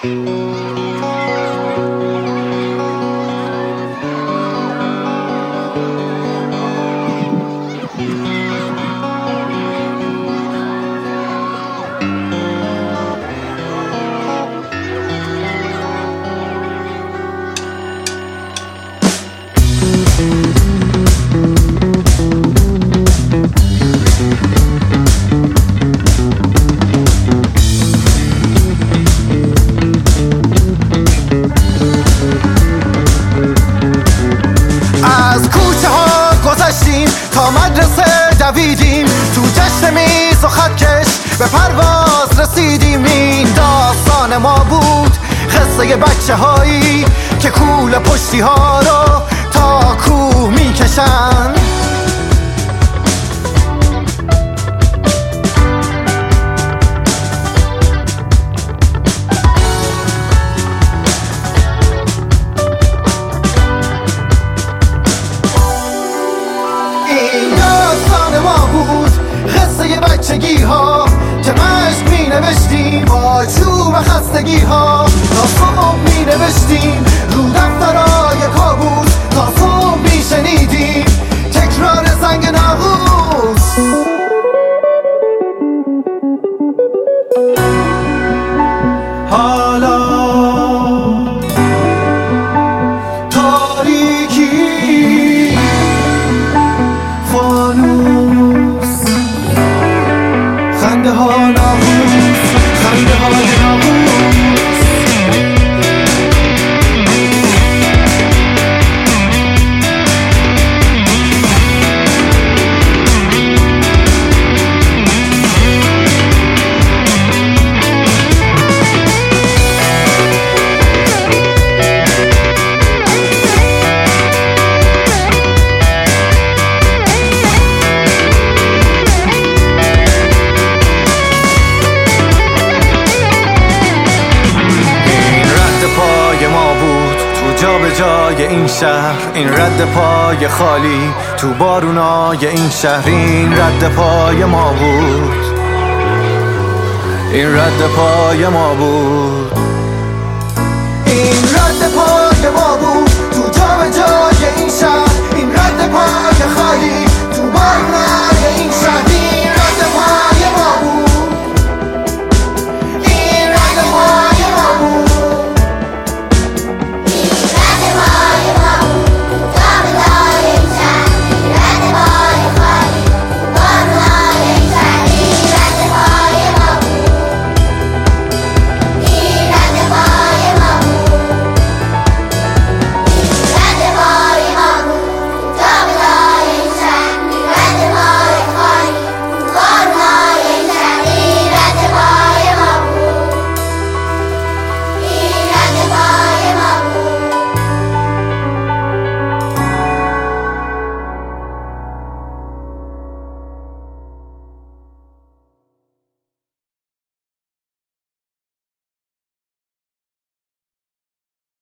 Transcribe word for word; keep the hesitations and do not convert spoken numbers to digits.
تا مدرسه دویدیم، تو جشن میز و خطکش به پرواز رسیدیم. این داستان ما بود، قصه بچه هایی که کول پشتی ها رو تا کوه میکشن. بچگی ها که مشق می نوشتیم با چوب خستگی ها، تا صبح می نوشتیم رو دفترای کابوس، تا صبح می شنیدیم تکرار زنگ ناقوس. حالا تاریکی فانوس، خنده ها ناموس، خنده های ناموس. جا به جای این شهر، این رد پای خالی تو بارونای این شهر، این رد پای ما بود، این رد پای ما بود، این رد پای ما بود تو جا به جای این شهر، این رد پای خالی تو بارونای این شهر.